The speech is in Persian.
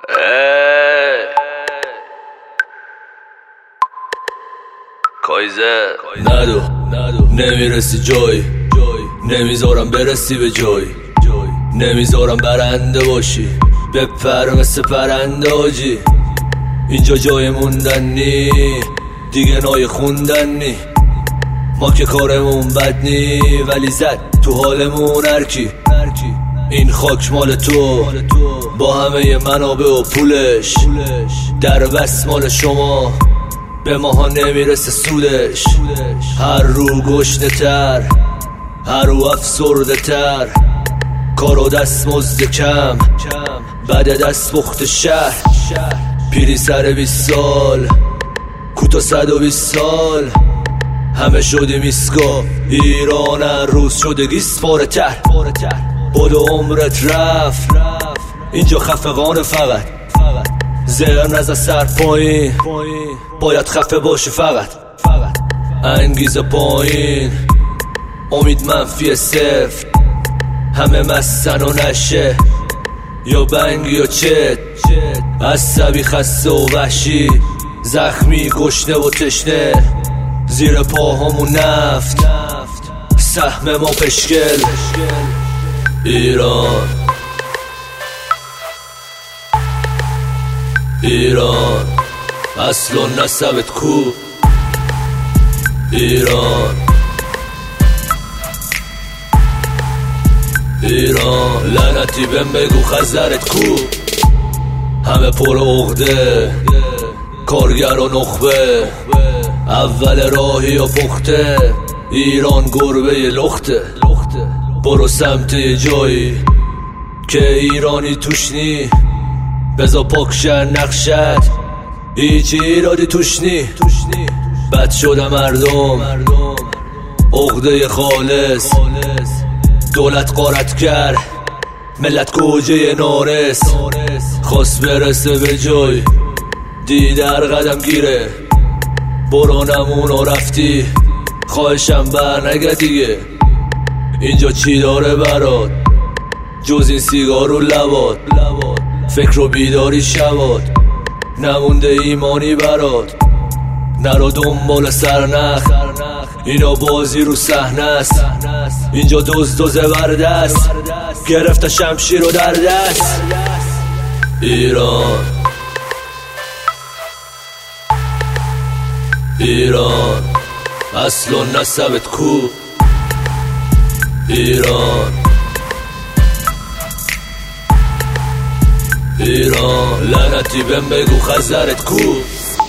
کایزه ندو نمیرسی جای، نمیذارم برسی به جای، نمیذارم برنده باشی بپر مثل پرنده آجی. اینجا جای موندن نی، دیگه نای خوندن نی. ما که کارمون بد نی، ولی زد تو حالمون هرکی. این خاک مال تو با همه منابع و پولش، در بس مال شما به ماها نمیرسه سودش. هر رو گشنه تر، هر رو افسرده تر، کار و دست مزد کم، بعد دست بخت شهر. پیری سر 20 سال، کوتا 120 سال، همه شدیم ایسکا. ایران هر روز شده گیسپاره تر. بدو عمرت رفت، اینجا خفقان فقط. زهر نزد سر پایین، باید خفه باشه فقط. انگیزه پایین، امید منفی 0. همه مستن و نشه، یا بنگ یا چت. عصبی خسته و وحشی، زخمی گشنه و تشنه. زیر پاهامون نفت، سهم ما پشکل. ایران ایران اصل و نسبت کو. ایران ایران لعنتی بهم بگو خزرت کو. همه پر عقده، کارگر و نخبه، اول راهی و پخته. ایران گربه لخته، برو سمت جایی که ایرانی توش نی. بزا پاکشن نقشت، هیچ ایرادی توش نی. بد شده مردم، عقده خالص. دولت غارت کرد، ملت گوجه نارس. خواست برسه به جای، دیدر قدم گیره. برو نمون رفتی، خواهشم بر نگه دیگه. اینجا چی داره برات جز این سیگار و لبات؟ فکر و بیداری شبات، نمونده ایمانی برات. نرو دنبال سرنخ، اینا بازی رو صحنه است. اینجا دزد و زبردست، گرفته شمشیر رو در دست. ایران ایران اصل و نسبت کو. ایران ایران لعنتی بهم بگو خزرت کو.